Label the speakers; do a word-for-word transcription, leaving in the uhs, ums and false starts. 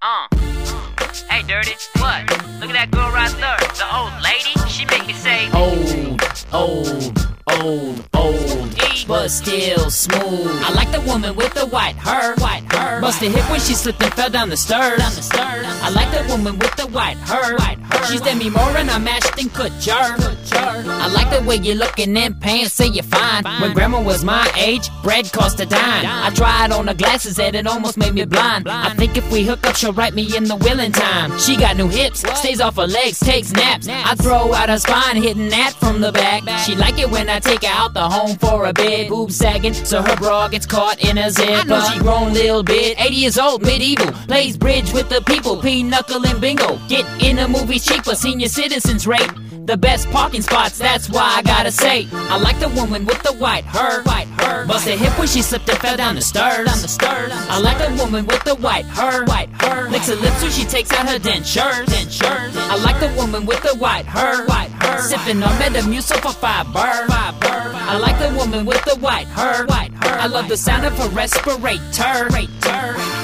Speaker 1: Uh. Hey, Dirty, what? Look at that girl right there. The old lady. She make me say,
Speaker 2: Old, old, old, old, but still smooth. I like the woman with the white hair, white hair. Busted hip when she slipped and fell down the stairs, down the stairs. I like the woman with the white hair, white hair. She's Demi Moore and I'm Ashton Kutcher. I like the way you're looking in pants, say you're fine. When grandma was my age, bread cost a dime. I tried on her glasses and it almost made me blind. I think if we hook up, she'll write me in the will in time. She got new hips, stays off her legs, takes naps. I throw out her spine, hitting that from the back. She like it when I take her out the home for a bit. Boobs sagging, so her bra gets caught in a zip. I know she grown little bit, eighty years old, medieval. Plays bridge with the people, pinochle and bingo. Get in the movies cheaper, senior citizens rate the best parking spots, that's why I gotta say I like the woman with the white hair, white hair. Bust a hip when she slipped and fell down the stairs, down the stairs. I like the woman with the white hair, white hair. Licks her lips when she takes out her dentures, dentures. I like the woman with the white hair, white hair. Sipping on Metamucil for fiber, fiber. I like the woman with the white hair, white hair. I love the sound of her respirator, respirator.